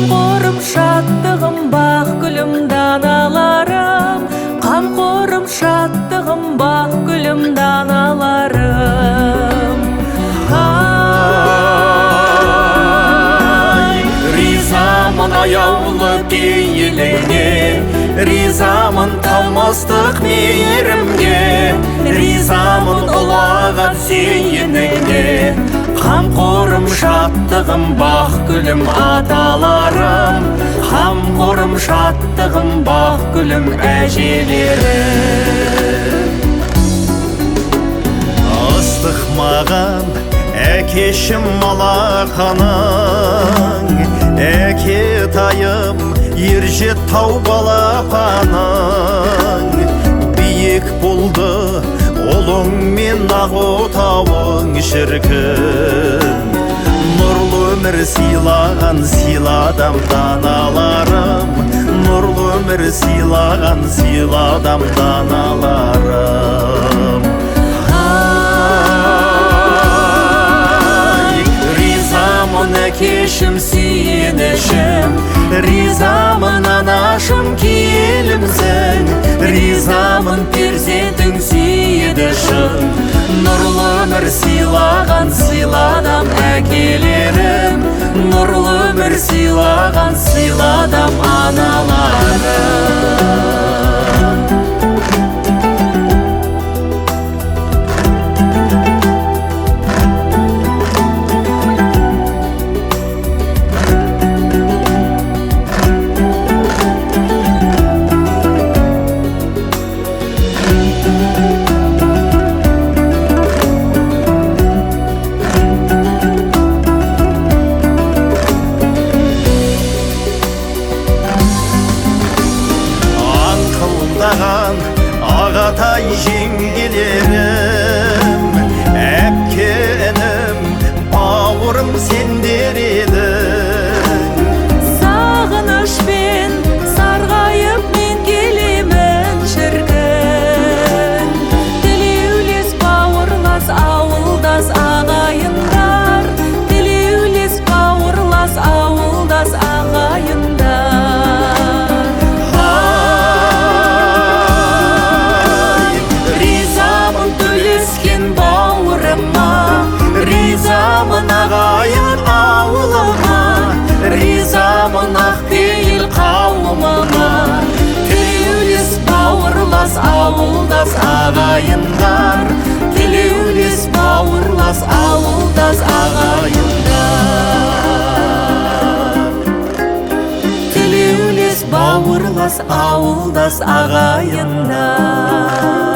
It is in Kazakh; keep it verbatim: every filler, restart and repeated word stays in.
Қамқорым, шаттығым, бақ гүлім, даналарым. Қамқорым, шаттығым, бақ гүлім, даналарым. Ай, ризамын аяулы пейіліңе, ризамын талмастық мейірімге, ризамын ұлағат сүйініңе. Қамқорым, шаттығым, бақ гүлім, аталарым. Қамқорым, шаттығым, бақ гүлім, әжелерім. Ыстық маған әкешім алақаның, әке тайым ержет тау балапаның. Биік болды ұлың мен ақ отауың шіркін, нұрлы өмір сыйлаған сыйладам даналарым, нұрлы өмір сыйлаған сыйладам даналарым. Ай, ризамын әкешім, сүйенішім, ризамын анашым, келімсің, ризамын перзентің сүйедішім. Нұрлы өмір сыйлаған сыйладам әкелерім, нұрлы өмір сыйлаған сыйладам аналарым. Ағатай жеңгелерім, әпкенім, бауырым сендер едің. Сағынышпен сарғайып мен келемін шіркін, тілеулес бауырлас ауылдас ағайындар, тілеулес бауырлас ауылдас ағайындар. Ризамын ағайын ауылыма, ризамын ақпейіл қауымыма, тілеулес бауырлас ауылдас ағайындар, тілеулес бауырлас ауылдас ағайындар, тілеулес бауырлас ауылдас ағайындар.